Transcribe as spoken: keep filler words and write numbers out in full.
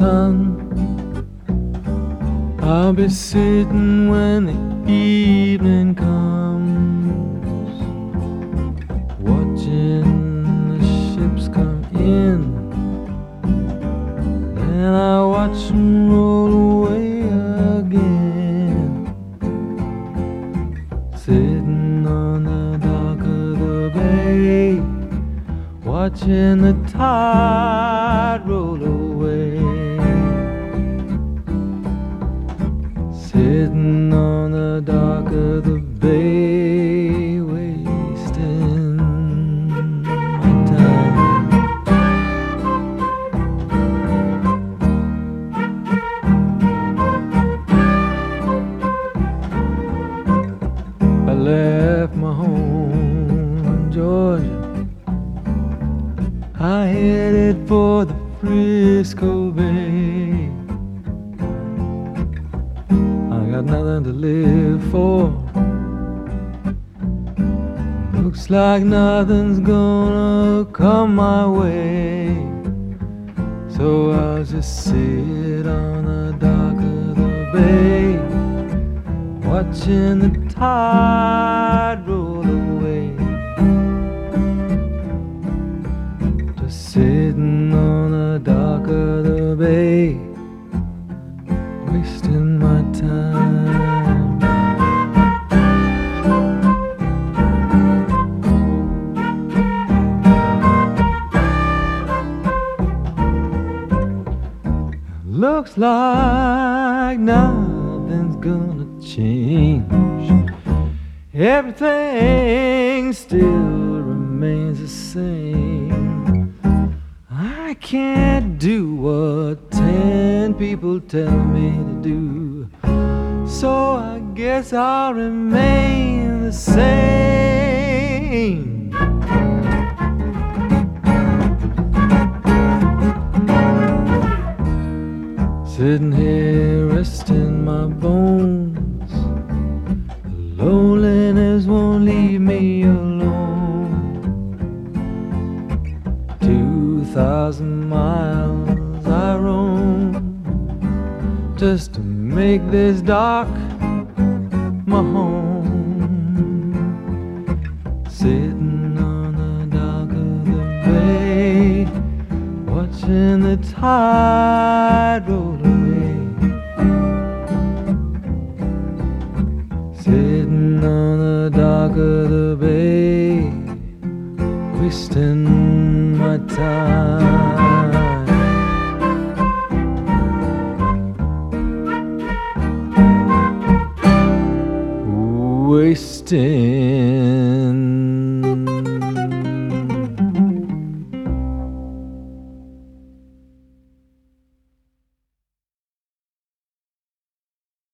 sun. I'll be sitting when the evening comes, watching the ships come in. Then I watch them roll away again, sitting on the dock of the bay, watching the tide roll away. Sitting on the dock of the bay, wasting my time. I left my home in Georgia, I headed for the Frisco Bay. I got nothing to live for, looks like nothing's gonna come my way. So I'll just sit on the dock of the bay, watching the tide roll away. Just sitting on the dock of the bay, wasting my time. Looks like nothing's gonna change, everything still remains the same. I can't do what ten people tell me to do, so I guess I'll remain the same. Sitting here resting my bones, loneliness won't leave me alone. Two thousand miles I roam just to make this dock my home. Sitting on the dock of the bay, watching the tide roll away. Sitting on the dock of the bay, wasting my time. Wasting